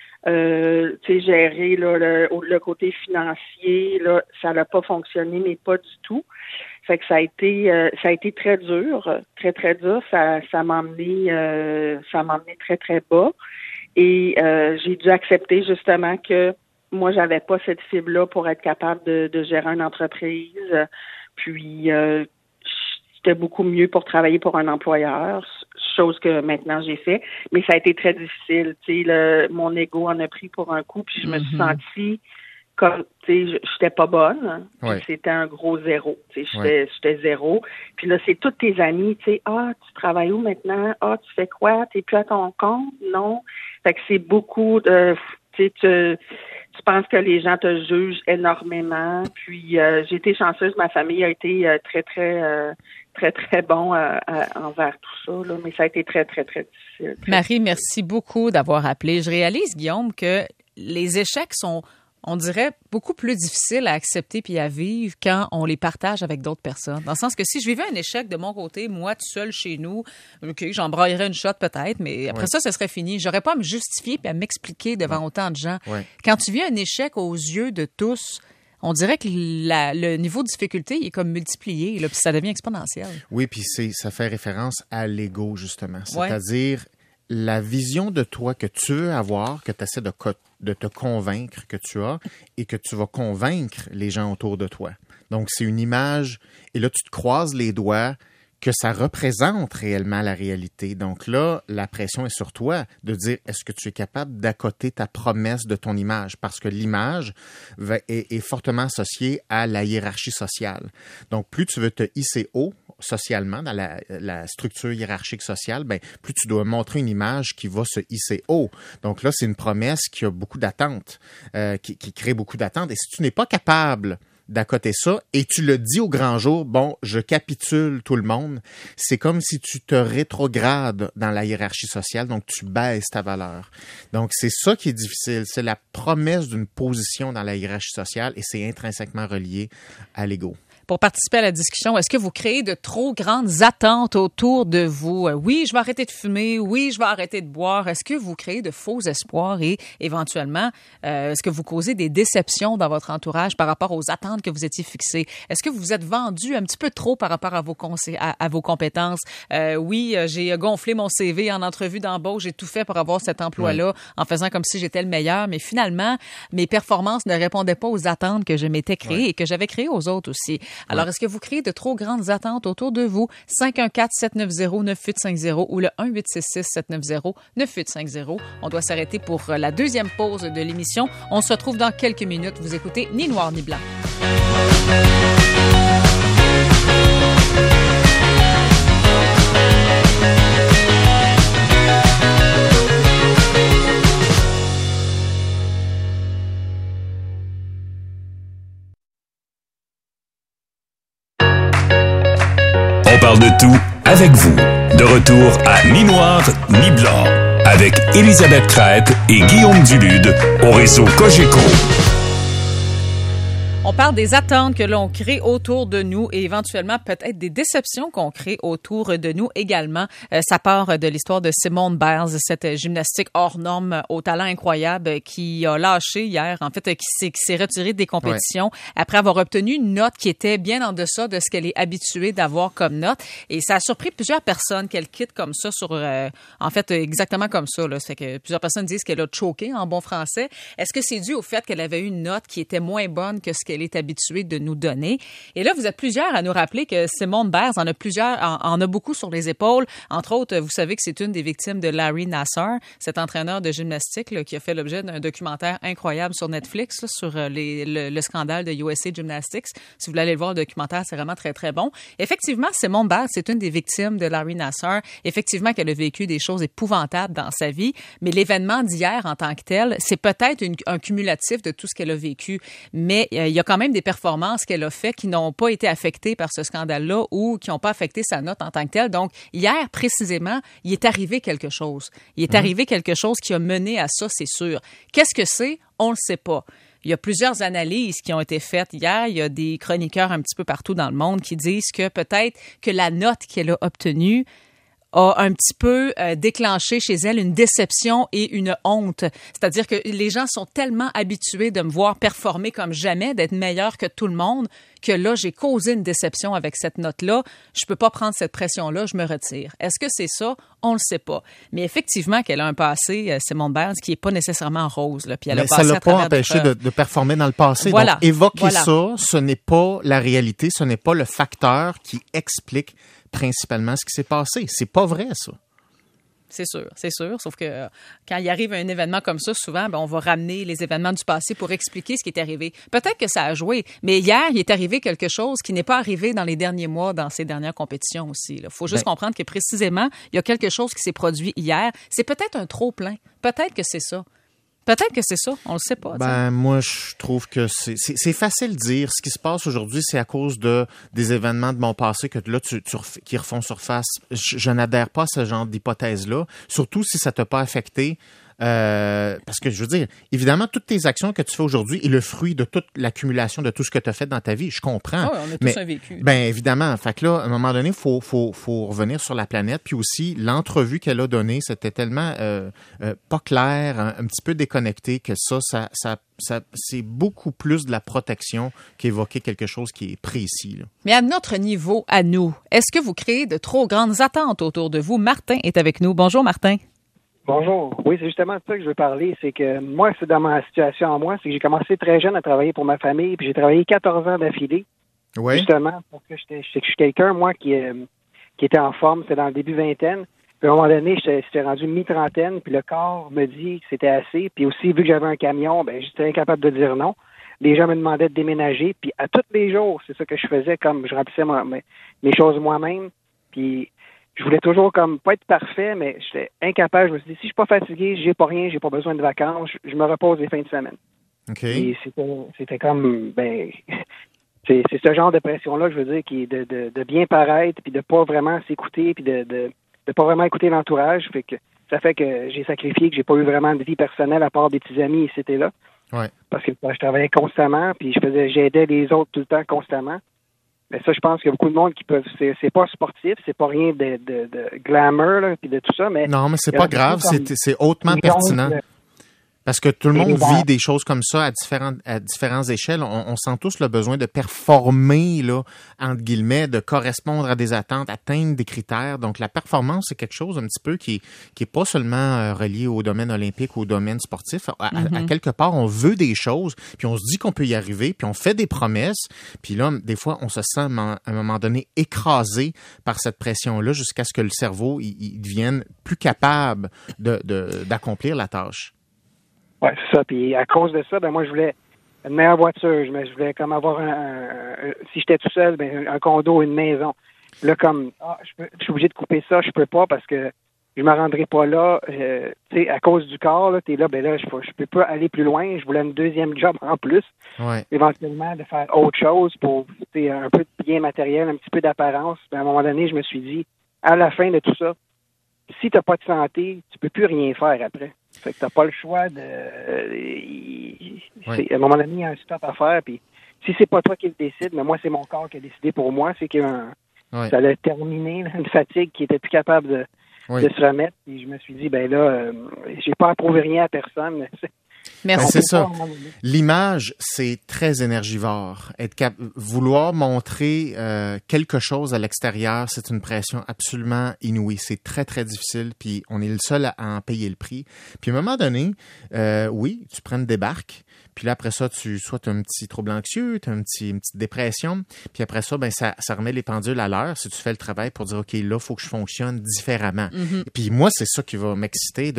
gérer le côté financier, là, ça n'a pas fonctionné, mais pas du tout. Fait que ça a été très dur, très très dur. Ça m'a emmené très très bas. Et j'ai dû accepter justement que moi, j'avais pas cette fibre-là pour être capable de gérer une entreprise. Puis, j'étais beaucoup mieux pour travailler pour un employeur, chose que maintenant j'ai fait. Mais ça a été très difficile. Mon ego en a pris pour un coup, puis je me suis sentie comme, j'étais pas bonne. Ouais. C'était un gros zéro. J'étais zéro. Puis là, c'est tous tes amis, tu travailles où maintenant? Tu fais quoi? T'es plus à ton compte? Non. Fait que c'est beaucoup de, tu penses que les gens te jugent énormément. Puis, j'ai été chanceuse. Ma famille a été très, très, très, très bon envers tout ça, là. Mais ça a été très, très, très difficile. Marie, merci beaucoup d'avoir appelé. Je réalise, Guillaume, que les échecs sont, on dirait, beaucoup plus difficiles à accepter puis à vivre quand on les partage avec d'autres personnes. Dans le sens que si je vivais un échec de mon côté, moi, tout seul chez nous, OK, j'en braillerais une shot peut-être, mais après ça, ce serait fini. J'aurais pas à me justifier puis à m'expliquer devant autant de gens. Ouais. Quand tu vis un échec aux yeux de tous, on dirait que le niveau de difficulté il est comme multiplié, là, puis ça devient exponentiel. Oui, puis ça fait référence à l'ego, justement. C'est-à-dire la vision de toi que tu veux avoir, que tu essaies de te convaincre que tu as et que tu vas convaincre les gens autour de toi. Donc, c'est une image, et là, tu te croises les doigts que ça représente réellement la réalité. Donc là, la pression est sur toi de dire, est-ce que tu es capable d'accoter ta promesse de ton image? Parce que l'image est fortement associée à la hiérarchie sociale. Donc, plus tu veux te hisser haut socialement, dans la structure hiérarchique sociale, plus tu dois montrer une image qui va se hisser haut. Donc là, c'est une promesse qui a beaucoup d'attentes, qui crée beaucoup d'attentes. Et si tu n'es pas capable d'accoter ça et tu le dis au grand jour, bon, je capitule tout le monde. C'est comme si tu te rétrogrades dans la hiérarchie sociale, donc tu baisses ta valeur. Donc, c'est ça qui est difficile. C'est la promesse d'une position dans la hiérarchie sociale et c'est intrinsèquement relié à l'ego. Pour participer à la discussion, est-ce que vous créez de trop grandes attentes autour de vous? Oui, je vais arrêter de fumer. Oui, je vais arrêter de boire. Est-ce que vous créez de faux espoirs et éventuellement, est-ce que vous causez des déceptions dans votre entourage par rapport aux attentes que vous étiez fixées? Est-ce que vous vous êtes vendu un petit peu trop par rapport à vos compétences? Oui, j'ai gonflé mon CV en entrevue d'embauche. J'ai tout fait pour avoir cet emploi-là en faisant comme si j'étais le meilleur. Mais finalement, mes performances ne répondaient pas aux attentes que je m'étais créées et que j'avais créées aux autres aussi. Alors, est-ce que vous créez de trop grandes attentes autour de vous? 514-790-9850 ou le 1866-790-9850. On doit s'arrêter pour la deuxième pause de l'émission. On se retrouve dans quelques minutes. Vous écoutez Ni Noir ni Blanc. On parle de tout avec vous. De retour à Ni Noir ni Blanc avec Elisabeth Crête et Guillaume Dulude au réseau Cogeco. On parle des attentes que l'on crée autour de nous et éventuellement peut-être des déceptions qu'on crée autour de nous également. Ça part de l'histoire de Simone Biles, cette gymnastique hors norme au talent incroyable qui a lâché hier, en fait, qui s'est retirée des compétitions après avoir obtenu une note qui était bien en deçà de ce qu'elle est habituée d'avoir comme note. Et ça a surpris plusieurs personnes qu'elle quitte comme ça en fait, exactement comme ça. Là. C'est que plusieurs personnes disent qu'elle a choqué en bon français. Est-ce que c'est dû au fait qu'elle avait eu une note qui était moins bonne que ce qu'elle est habituée de nous donner? Et là, vous êtes plusieurs à nous rappeler que Simone Biles en a beaucoup sur les épaules. Entre autres, vous savez que c'est une des victimes de Larry Nassar, cet entraîneur de gymnastique là, qui a fait l'objet d'un documentaire incroyable sur Netflix là, sur le scandale de USA Gymnastics. Si vous voulez aller le voir, le documentaire, c'est vraiment très, très bon. Effectivement, Simone Biles, c'est une des victimes de Larry Nassar. Effectivement, qu'elle a vécu des choses épouvantables dans sa vie, mais l'événement d'hier en tant que tel, c'est peut-être un cumulatif de tout ce qu'elle a vécu. Mais il y a quand même des performances qu'elle a fait qui n'ont pas été affectées par ce scandale-là ou qui n'ont pas affecté sa note en tant que telle. Donc, hier, précisément, il est arrivé quelque chose. Il est arrivé quelque chose qui a mené à ça, c'est sûr. Qu'est-ce que c'est? On ne le sait pas. Il y a plusieurs analyses qui ont été faites hier. Il y a des chroniqueurs un petit peu partout dans le monde qui disent que peut-être que la note qu'elle a obtenue a un petit peu déclenché chez elle une déception et une honte. C'est-à-dire que les gens sont tellement habitués de me voir performer comme jamais, d'être meilleur que tout le monde, que là, j'ai causé une déception avec cette note-là. Je peux pas prendre cette pression-là, je me retire. Est-ce que c'est ça? On le sait pas. Mais effectivement qu'elle a un passé, Simone Biles, qui est pas nécessairement rose. Là, puis elle a passé ça l'a pas empêché de performer dans le passé. Voilà. Donc, évoquer ça, ce n'est pas la réalité, ce n'est pas le facteur qui explique principalement ce qui s'est passé. C'est pas vrai, ça. C'est sûr. Sauf que quand il arrive un événement comme ça, souvent, on va ramener les événements du passé pour expliquer ce qui est arrivé. Peut-être que ça a joué, mais hier, il est arrivé quelque chose qui n'est pas arrivé dans les derniers mois, dans ces dernières compétitions aussi. Il faut juste comprendre que précisément, il y a quelque chose qui s'est produit hier. C'est peut-être un trop-plein. Peut-être que c'est ça. Peut-être que c'est ça, on le sait pas. Moi, je trouve que c'est facile de dire. Ce qui se passe aujourd'hui, c'est à cause des événements de mon passé que là, qui refont surface. Je n'adhère pas à ce genre d'hypothèse-là, surtout si ça t'a pas affecté. Parce que je veux dire, évidemment, toutes tes actions que tu fais aujourd'hui est le fruit de toute l'accumulation de tout ce que tu as fait dans ta vie. Je comprends. Oui, on a tous un vécu. Évidemment. Fait que là, à un moment donné, faut revenir sur la planète. Puis aussi, l'entrevue qu'elle a donnée, c'était tellement pas clair, un petit peu déconnecté que ça c'est beaucoup plus de la protection qu'évoquer quelque chose qui est précis. Là. Mais à notre niveau, à nous, est-ce que vous créez de trop grandes attentes autour de vous? Martin est avec nous. Bonjour, Martin. Bonjour. Oui, c'est justement de ça que je veux parler. C'est que moi, c'est dans ma situation à moi, c'est que j'ai commencé très jeune à travailler pour ma famille, puis j'ai travaillé 14 ans d'affilée. Oui. Justement, parce que je suis quelqu'un, moi, qui était en forme, c'était dans le début vingtaine. Puis à un moment donné, j'étais rendu mi-trentaine, puis le corps me dit que c'était assez. Puis aussi, vu que j'avais un camion, j'étais incapable de dire non. Les gens me demandaient de déménager, puis à tous les jours, c'est ça que je faisais, comme je remplissais mes choses moi-même. Puis je voulais toujours comme pas être parfait, mais j'étais incapable. Je me suis dit, si je suis pas fatigué, j'ai pas rien, j'ai pas besoin de vacances, je me repose les fins de semaine. OK. Et c'était comme, c'est ce genre de pression-là, je veux dire, qui est de bien paraître, puis de pas vraiment s'écouter, puis de pas vraiment écouter l'entourage. Ça fait que j'ai sacrifié, que j'ai pas eu vraiment de vie personnelle à part des petits amis ici et là. Ouais. Parce que je travaillais constamment, puis j'aidais les autres tout le temps constamment. Mais ça, je pense qu'il y a beaucoup de monde qui peuvent. C'est pas sportif, c'est pas rien de glamour, là, puis de tout ça. Non, mais c'est pas grave, c'est hautement pertinent. Parce que tout le monde vit des choses comme ça à différentes échelles. On sent tous le besoin de performer, là, entre guillemets, de correspondre à des attentes, atteindre des critères. Donc, la performance, c'est quelque chose un petit peu qui est pas seulement relié au domaine olympique ou au domaine sportif. À quelque part, on veut des choses, puis on se dit qu'on peut y arriver, puis on fait des promesses. Puis là, des fois, on se sent à un moment donné écrasé par cette pression-là jusqu'à ce que le cerveau il devienne plus capable d'accomplir la tâche. Oui, c'est ça. Puis à cause de ça, moi, je voulais une meilleure voiture. Je voulais comme avoir si j'étais tout seul, un condo, une maison. Là, comme, je suis obligé de couper ça, je peux pas parce que je me rendrai pas là. Tu sais, à cause du corps, là, t'es là, je peux pas aller plus loin. Je voulais une deuxième job en plus. Ouais. Éventuellement, de faire autre chose pour, un peu de bien matériel, un petit peu d'apparence. Puis à un moment donné, je me suis dit, à la fin de tout ça, si t'as pas de santé, tu peux plus rien faire après. Fait que t'as pas le choix de... À un moment donné, il y a un stop à faire, puis si c'est pas toi qui le décide, mais moi, c'est mon corps qui a décidé pour moi, c'est que ça a terminé, là, une fatigue qui était plus capable de se remettre, et je me suis dit, j'ai pas approuvé rien à personne. Merci. C'est ça. L'image, c'est très énergivore. Vouloir montrer quelque chose à l'extérieur, c'est une pression absolument inouïe. C'est très, très difficile, puis on est le seul à en payer le prix. Puis à un moment donné, oui, tu prends une débarque, puis là, après ça, soit tu as un petit trouble anxieux, tu as une petite dépression, puis après ça, ça remet les pendules à l'heure si tu fais le travail pour dire, OK, là, il faut que je fonctionne différemment. Mm-hmm. Puis moi, c'est ça qui va m'exciter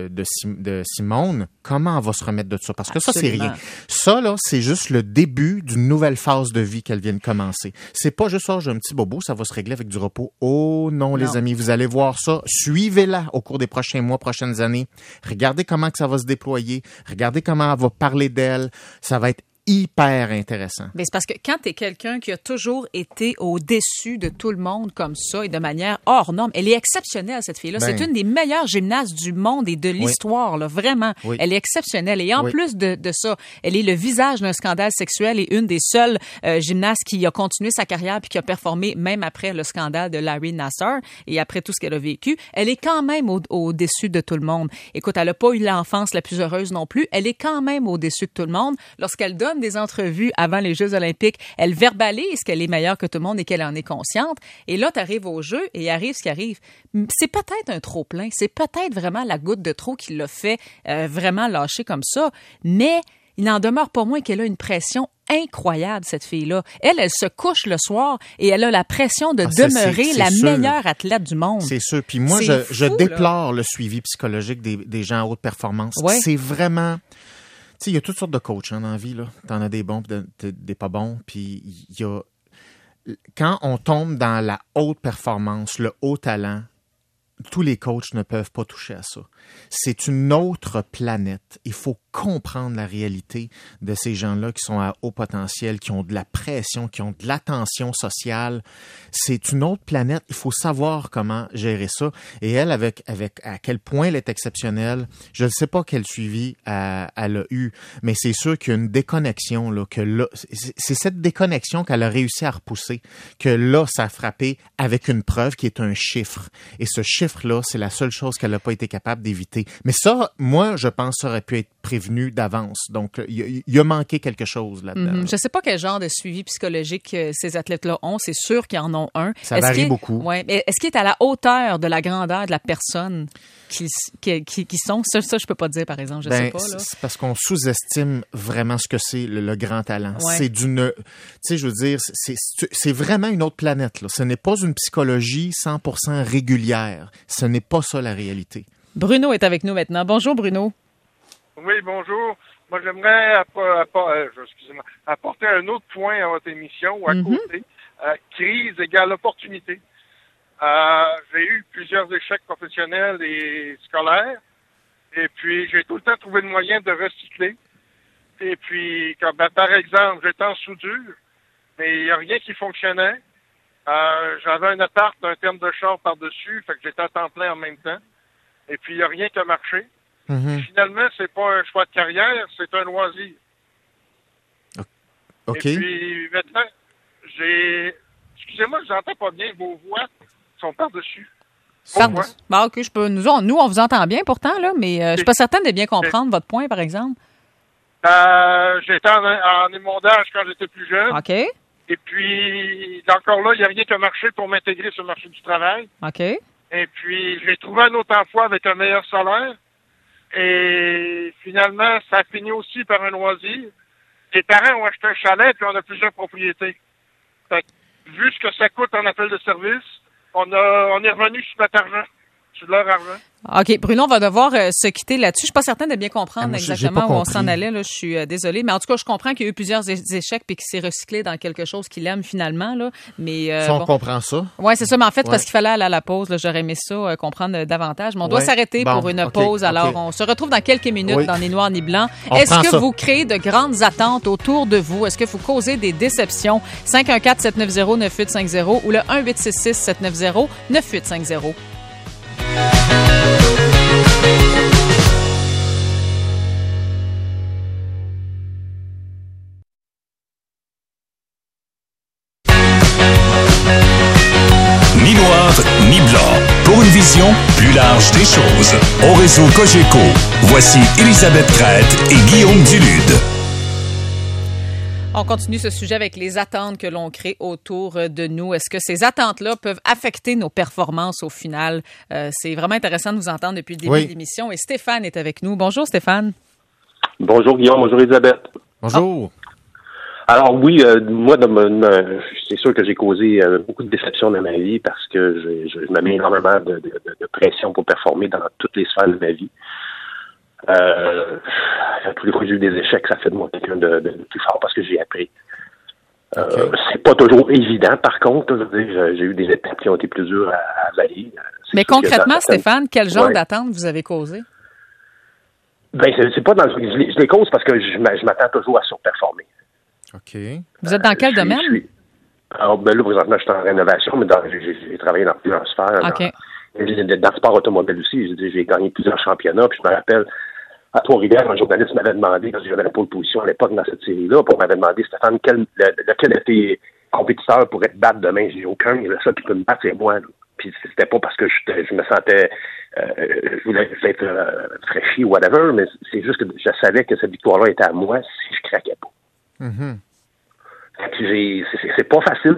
de Simone. Comment elle va se remettre de ça? Parce que Absolument. Ça, c'est rien. Ça, là, c'est juste le début d'une nouvelle phase de vie qu'elle vient de commencer. C'est pas juste, j'ai un petit bobo, ça va se régler avec du repos. Oh non, les amis, vous allez voir ça. Suivez-la au cours des prochains mois, prochaines années. Regardez comment que ça va se déployer. Regardez comment elle va parler d'elle. Ça va être hyper intéressant. Mais c'est parce que quand tu es quelqu'un qui a toujours été au-dessus de tout le monde comme ça et de manière hors norme, elle est exceptionnelle, cette fille-là. C'est une des meilleures gymnastes du monde et de l'histoire, là, vraiment. Oui. Elle est exceptionnelle. Et en plus de ça, elle est le visage d'un scandale sexuel et une des seules gymnastes qui a continué sa carrière puis qui a performé même après le scandale de Larry Nassar et après tout ce qu'elle a vécu. Elle est quand même au-dessus de tout le monde. Écoute, elle n'a pas eu l'enfance la plus heureuse non plus. Elle est quand même au-dessus de tout le monde. Lorsqu'elle donne des entrevues avant les Jeux olympiques, elle verbalise qu'elle est meilleure que tout le monde et qu'elle en est consciente. Et là, tu arrives au jeu et il arrive ce qui arrive. C'est peut-être un trop-plein. C'est peut-être vraiment la goutte de trop qui l'a fait vraiment lâcher comme ça. Mais il n'en demeure pas moins qu'elle a une pression incroyable, cette fille-là. Elle se couche le soir et elle a la pression de demeurer la meilleure athlète du monde. C'est sûr. Puis moi, je déplore le suivi psychologique des gens à haute performance. Ouais. C'est vraiment... Tu sais, il y a toutes sortes de coachs dans la vie, là. T'en as des bons, des pas bons. Puis il y a... Quand on tombe dans la haute performance, le haut talent, tous les coachs ne peuvent pas toucher à ça. C'est une autre planète. Il faut comprendre la réalité de ces gens-là qui sont à haut potentiel, qui ont de la pression, qui ont de l'attention sociale. C'est une autre planète. Il faut savoir comment gérer ça. Et elle, avec à quel point elle est exceptionnelle, je ne sais pas quel suivi elle a eu, mais c'est sûr qu'il y a une déconnexion, là, que là, c'est cette déconnexion qu'elle a réussi à repousser, que là, ça a frappé avec une preuve qui est un chiffre. Et ce chiffre-là, c'est la seule chose qu'elle n'a pas été capable d'éviter. Mais ça, moi, je pense, ça aurait pu être prévenu d'avance. Donc, il a manqué quelque chose là-dedans. Je ne sais pas quel genre de suivi psychologique ces athlètes-là ont. C'est sûr qu'ils en ont un. Ça varie beaucoup. Ouais, mais est-ce qu'il est à la hauteur de la grandeur de la personne qui sont? Ça, je peux pas te dire, par exemple. Je sais pas. Là. C'est parce qu'on sous-estime vraiment ce que c'est le grand talent. Ouais. C'est d'une... Tu sais, je veux dire, c'est vraiment une autre planète, là. Ce n'est pas une psychologie 100% régulière. Ce n'est pas ça, la réalité. Bruno est avec nous maintenant. Bonjour, Bruno. Oui, bonjour. Moi, j'aimerais apporter un autre point à votre émission ou à côté. Crise égale opportunité. J'ai eu plusieurs échecs professionnels et scolaires. Et puis, j'ai tout le temps trouvé le moyen de recycler. Et puis, par exemple, j'étais en soudure. mais il n'y a rien qui fonctionnait. J'avais un appart, un terme de char par-dessus, fait que j'étais à temps plein en même temps. Et puis, il n'y a rien qui a marché. Finalement, c'est pas un choix de carrière, c'est un loisir. OK. Et puis, maintenant, excusez-moi, je n'entends pas bien. Vos voix sont par-dessus. Bon, OK, nous, on vous entend bien pourtant, là, mais je suis pas certaine de bien comprendre votre point, par exemple. J'étais en émondage quand j'étais plus jeune. OK. Et puis, encore là, il n'y a rien qui a marché pour m'intégrer sur le marché du travail. OK. Et puis, j'ai trouvé un autre emploi avec un meilleur salaire. Et finalement, ça a fini aussi par un loisir. Les parents ont acheté un chalet, puis on a plusieurs propriétés. Fait que, vu ce que ça coûte en appel de service, on est revenu sur notre argent, sur leur argent. OK, Bruno, on va devoir se quitter là-dessus. Je suis pas certaine de bien comprendre exactement où on compris. s'en allait. Là. Je suis désolée. Mais en tout cas, je comprends qu'il y a eu plusieurs échecs puis qu'il s'est recyclé dans quelque chose qu'il aime finalement. Là. Mais, on comprend ça. Oui, c'est ça. Mais en fait, parce qu'il fallait aller à la pause. Là, j'aurais aimé ça, comprendre davantage. Mais on doit s'arrêter pour une pause. Alors, on se retrouve dans quelques minutes dans Ni Noir ni Blanc. Est-ce que vous créez de grandes attentes autour de vous? Est-ce que vous causez des déceptions? 514-790-9850 ou le 1866-790-9850. Ni noir, ni blanc. Pour une vision plus large des choses. Au réseau Cogeco, voici Elisabeth Crête et Guillaume Dulude. On continue ce sujet avec les attentes que l'on crée autour de nous. Est-ce que ces attentes-là peuvent affecter nos performances au final? C'est vraiment intéressant de vous entendre depuis le début de l'émission. Et Stéphane est avec nous. Bonjour Stéphane. Bonjour Guillaume, bonjour Elisabeth. Bonjour. Alors oui, moi, c'est sûr que j'ai causé beaucoup de déceptions dans ma vie parce que je me mets énormément de pression pour performer dans toutes les sphères de ma vie. Tous les fois que j'ai eu des échecs, ça fait de moi quelqu'un de plus fort parce que j'ai appris. C'est pas toujours évident, par contre. J'ai eu des étapes qui ont été plus dures à valider. Mais concrètement, Stéphane, quel genre d'attente vous avez causé? Ben, c'est pas dans je les cause parce que je m'attends toujours à surperformer. OK. Vous êtes dans quel domaine? Alors, ben là, présentement, je suis en rénovation, mais j'ai travaillé dans plusieurs sphères. OK. Dans le sport automobile aussi, j'ai gagné plusieurs championnats, puis je me rappelle, à Trois-Rivières, un journaliste m'avait demandé, parce que j'avais la pole position à l'époque dans cette série-là, puis on m'avait demandé, Stéphane, lequel de tes compétiteurs pourrait te battre demain? J'ai dit, aucun, il y a ça qui peut me battre, c'est moi. Là. Puis c'était pas parce que je me sentais, je voulais être fraîchi ou whatever, mais c'est juste que je savais que cette victoire-là était à moi si je craquais pas. Mm-hmm. C'est pas facile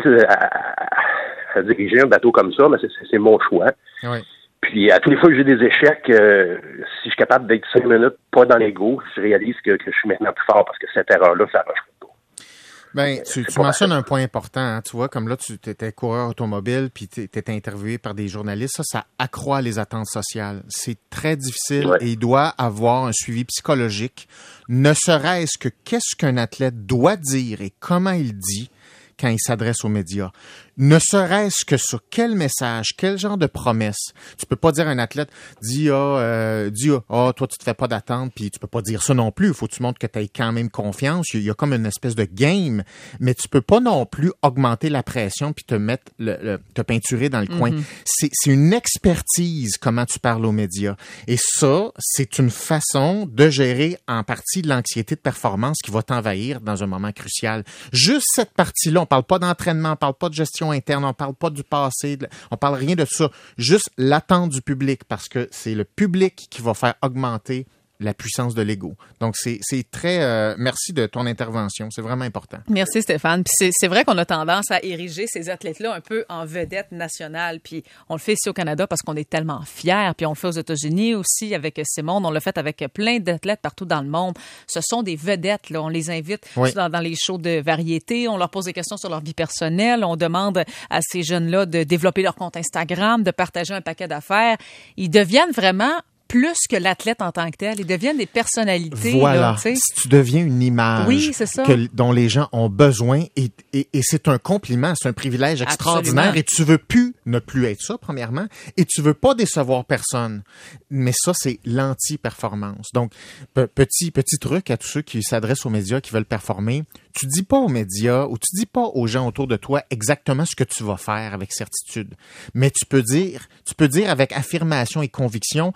à diriger un bateau comme ça, mais c'est mon choix. Oui. Puis à tous les fois que j'ai des échecs, si je suis capable d'être 5 minutes pas dans l'ego, je réalise que je suis maintenant plus fort parce que cette erreur-là, ça marche pas. Ben, tu mentionnes un point important, hein, tu vois, comme là, tu étais coureur automobile, puis tu étais interviewé par des journalistes, ça accroît les attentes sociales. C'est très difficile et il doit avoir un suivi psychologique, ne serait-ce que qu'est-ce qu'un athlète doit dire et comment il dit quand il s'adresse aux médias. Ne serait-ce que sur quel message, quel genre de promesse. Tu peux pas dire à un athlète, toi, tu te fais pas d'attente, puis tu peux pas dire ça non plus. Il faut que tu montres que tu as quand même confiance. Il y a comme une espèce de game, mais tu peux pas non plus augmenter la pression puis te mettre te peinturer dans le coin. C'est une expertise comment tu parles aux médias. Et ça, c'est une façon de gérer en partie de l'anxiété de performance qui va t'envahir dans un moment crucial. Juste cette partie-là, on parle pas d'entraînement, on parle pas de gestion interne, on parle pas du passé, on parle rien de ça. Juste l'attente du public, parce que c'est le public qui va faire augmenter la puissance de l'ego. Donc, c'est très... merci de ton intervention. C'est vraiment important. Merci, Stéphane. Puis c'est vrai qu'on a tendance à ériger ces athlètes-là un peu en vedette nationale. Puis on le fait ici au Canada parce qu'on est tellement fiers. Puis on le fait aux États-Unis aussi avec Simone. On l'a fait avec plein d'athlètes partout dans le monde. Ce sont des vedettes, là. On les invite dans les shows de variété. On leur pose des questions sur leur vie personnelle. On demande à ces jeunes-là de développer leur compte Instagram, de partager un paquet d'affaires. Ils deviennent vraiment plus que l'athlète en tant que tel. Ils deviennent des personnalités. Voilà. Là, si tu deviens une image dont les gens ont besoin et c'est un compliment, c'est un privilège extraordinaire. Absolument. Et tu veux ne plus être ça, premièrement, et tu veux pas décevoir personne. Mais ça, c'est l'anti-performance. Donc, petit truc à tous ceux qui s'adressent aux médias, qui veulent performer, tu dis pas aux médias ou tu dis pas aux gens autour de toi exactement ce que tu vas faire avec certitude. Mais tu peux dire avec affirmation et conviction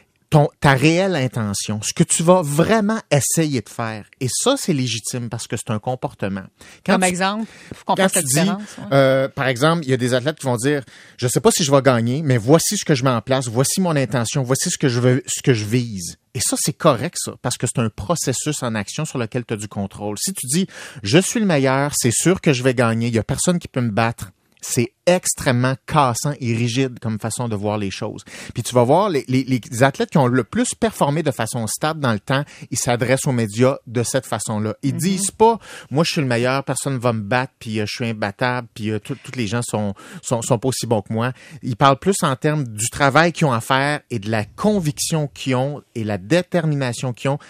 ta réelle intention, ce que tu vas vraiment essayer de faire. Et ça, c'est légitime parce que c'est un comportement. Exemple, faut qu'on fasse la différence. Par exemple, il y a des athlètes qui vont dire, je sais pas si je vais gagner, mais voici ce que je mets en place, voici mon intention, voici ce que je vise. Et ça, c'est correct, ça, parce que c'est un processus en action sur lequel tu as du contrôle. Si tu dis, je suis le meilleur, c'est sûr que je vais gagner, il y a personne qui peut me battre, c'est extrêmement cassant et rigide comme façon de voir les choses. Puis tu vas voir, les athlètes qui ont le plus performé de façon stable dans le temps, ils s'adressent aux médias de cette façon-là. Ils disent pas, moi je suis le meilleur, personne va me battre, puis je suis imbattable, puis tous les gens sont pas aussi bons que moi. Ils parlent plus en termes du travail qu'ils ont à faire et de la conviction qu'ils ont et la détermination qu'ils ont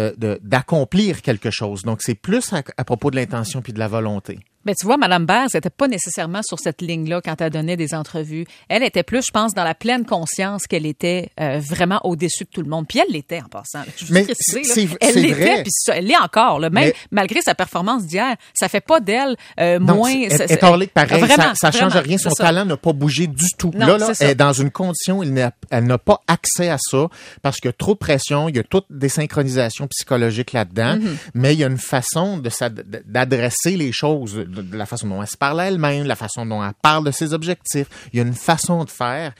d'accomplir quelque chose. Donc c'est plus à propos de l'intention puis de la volonté. Ben, tu vois, Mme Bers n'était pas nécessairement sur cette ligne-là quand elle donnait des entrevues. Elle était plus, je pense, dans la pleine conscience qu'elle était vraiment au-dessus de tout le monde. Puis elle l'était en passant. Mais elle l'était, puis elle l'est encore. Là. Même malgré sa performance d'hier, ça fait pas d'elle moins... Elle est orlique pareil, vraiment, ça change rien. Son talent n'a pas bougé du tout. Non, là, elle est dans une condition où elle n'a pas accès à ça parce qu'il y a trop de pression, il y a toute désynchronisation psychologique là-dedans, mais il y a une façon d'adresser les choses, de la façon dont elle se parle à elle-même, la façon dont elle parle de ses objectifs. Il y a une façon de faire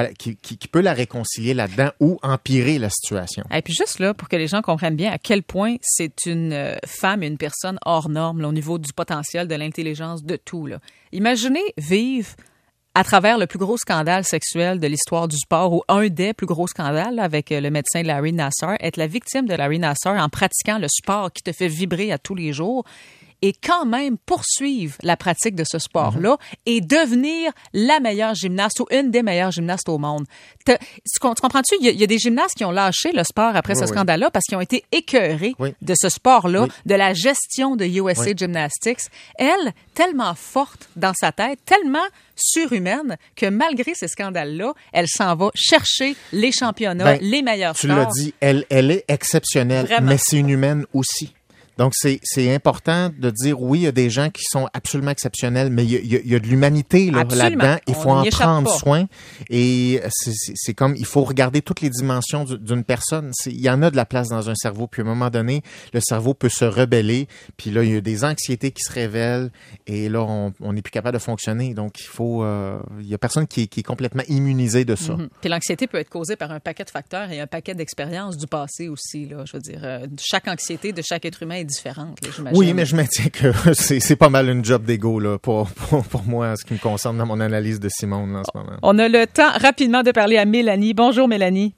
qui peut la réconcilier là-dedans ou empirer la situation. Et puis juste là, pour que les gens comprennent bien à quel point c'est une femme et une personne hors norme là, au niveau du potentiel, de l'intelligence, de tout. Là. Imaginez vivre à travers le plus gros scandale sexuel de l'histoire du sport ou un des plus gros scandales là, avec le médecin Larry Nassar, être la victime de Larry Nassar en pratiquant le sport qui te fait vibrer à tous les jours et quand même poursuivre la pratique de ce sport-là et devenir la meilleure gymnaste ou une des meilleures gymnastes au monde. Tu comprends-tu? Il y a des gymnastes qui ont lâché le sport après ce scandale-là parce qu'ils ont été écœurés de ce sport-là, de la gestion de USA Gymnastics. Elle, tellement forte dans sa tête, tellement surhumaine que malgré ces scandales-là, elle s'en va chercher les championnats, les meilleurs tu scores. Tu l'as dit, elle est exceptionnelle, mais c'est une humaine aussi. Donc, c'est important de dire, oui, il y a des gens qui sont absolument exceptionnels, mais il y a de l'humanité là-dedans. Il faut en prendre soin. Et c'est comme, il faut regarder toutes les dimensions d'une personne. Il y en a de la place dans un cerveau. Puis à un moment donné, le cerveau peut se rebeller. Puis là, il y a des anxiétés qui se révèlent. Et là, on n'est plus capable de fonctionner. Donc, il y a personne qui est complètement immunisé de ça. Puis l'anxiété peut être causée par un paquet de facteurs et un paquet d'expériences du passé aussi. Là. Je veux dire, chaque anxiété de chaque être humain est différente, là, j'imagine. Oui, mais je maintiens que c'est pas mal une job d'ego là, pour moi, en ce qui me concerne dans mon analyse de Simone là, en ce moment. On a le temps rapidement de parler à Mélanie. Bonjour Mélanie.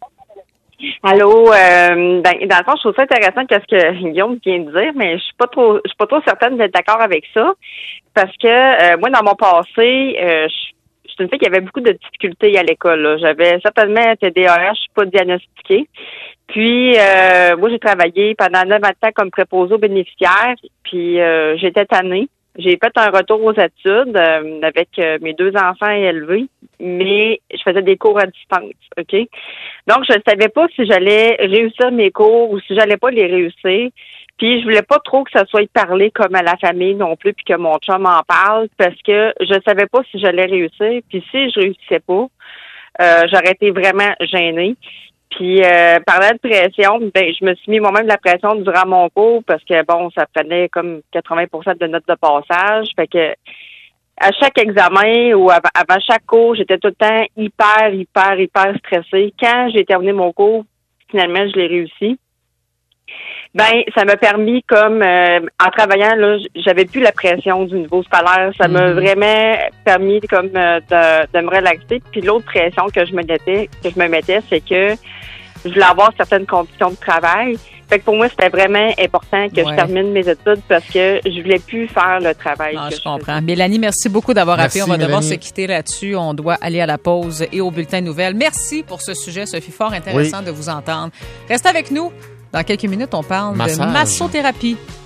Allô, dans le fond, je trouve ça intéressant ce que Guillaume vient de dire, mais je suis pas trop certaine d'être d'accord avec ça, parce que moi, dans mon passé, je suis une fille qui avait beaucoup de difficultés à l'école. Là. J'avais certainement TDAH, je suis pas diagnostiquée. Puis, moi, j'ai travaillé pendant 9 ans comme préposée aux bénéficiaires, puis j'étais tannée. J'ai fait un retour aux études avec mes 2 enfants élevés, mais je faisais des cours à distance, OK? Donc, je ne savais pas si j'allais réussir mes cours ou si j'allais pas les réussir. Puis, je voulais pas trop que ça soit parlé comme à la famille non plus, puis que mon chum en parle, parce que je savais pas si j'allais réussir. Puis, si je réussissais pas, j'aurais été vraiment gênée. Puis, parlant de pression, je me suis mis moi-même de la pression durant mon cours parce que, ça prenait comme 80% de notes de passage. Fait que, à chaque examen ou avant chaque cours, j'étais tout le temps hyper stressée. Quand j'ai terminé mon cours, finalement, je l'ai réussi. Ça m'a permis en travaillant, là, j'avais plus la pression du niveau scolaire. Ça m'a vraiment permis de me relaxer. Puis l'autre pression que je me mettais, c'est que je voulais avoir certaines conditions de travail. Fait que pour moi, c'était vraiment important que je termine mes études parce que je voulais plus faire le travail. Non, je comprends. Mélanie, merci beaucoup d'avoir appelé. On va devoir se quitter là-dessus. On doit aller à la pause et au bulletin de nouvelles. Merci pour ce sujet, Sophie. Fort intéressant de vous entendre. Restez avec nous. Dans quelques minutes, on parle de massothérapie.